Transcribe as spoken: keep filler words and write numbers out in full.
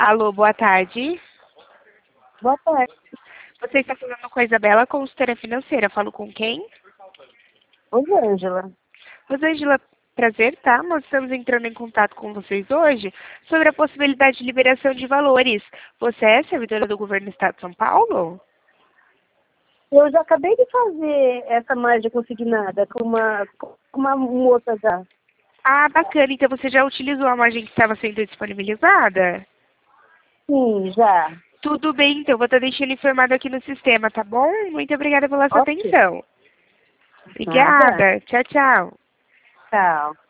Alô, boa tarde. Boa tarde. Você está falando com a Isabela, consultora financeira. Falo com quem? Rosângela. Rosângela, prazer, tá? Nós estamos entrando em contato com vocês hoje sobre a possibilidade de liberação de valores. Você é servidora do governo do Estado de São Paulo? Eu já acabei de fazer essa margem consignada com uma, com uma moça já. Ah, bacana. Então você já utilizou a margem que estava sendo disponibilizada? Sim, já. Tudo bem, então. Vou estar deixando informado aqui no sistema, tá bom? Muito obrigada pela sua Ok. atenção. Nada. Obrigada. Tchau, tchau. Tchau.